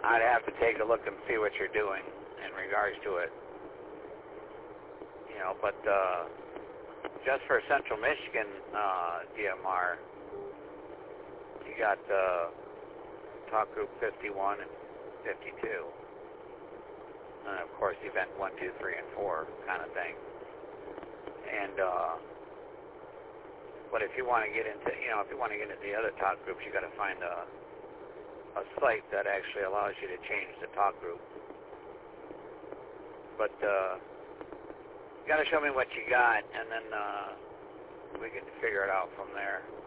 I'd have to take a look and see what you're doing in regards to it. You know, but just for Central Michigan DMR, you got Talk Group 51 and 52. And of course, event 1, 2, 3, and 4 kind of thing. And but if you want to get into, you know, if you want to get into the other talk groups, you got to find a site that actually allows you to change the talk group. But you got to show me what you got, and then we can figure it out from there.